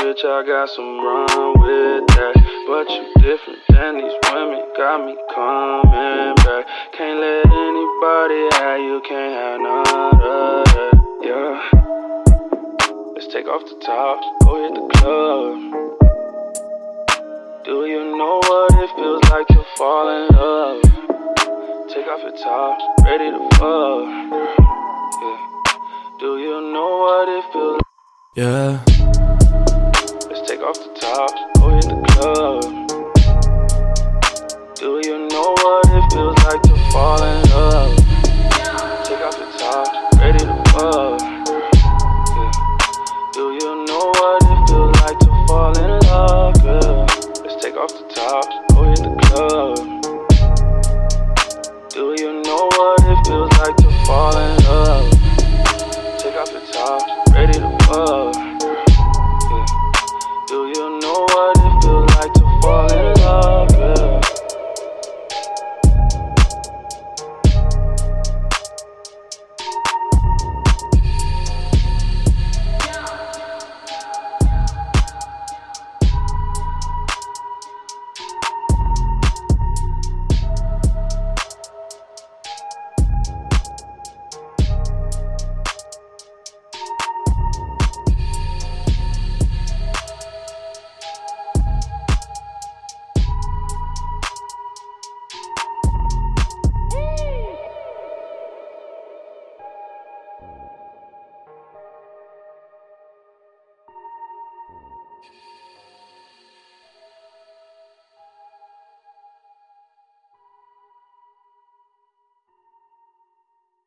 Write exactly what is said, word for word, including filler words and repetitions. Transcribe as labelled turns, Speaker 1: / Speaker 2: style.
Speaker 1: bitch, I got some run with that. But you different than these women, got me coming back. Can't let anybody have you, can't have none of that, yeah. Let's take off the top, go hit the club. Do you know what it feels like to fall in love? Take off your top, ready to fuck, yeah. Do you know what it feels like?
Speaker 2: Yeah.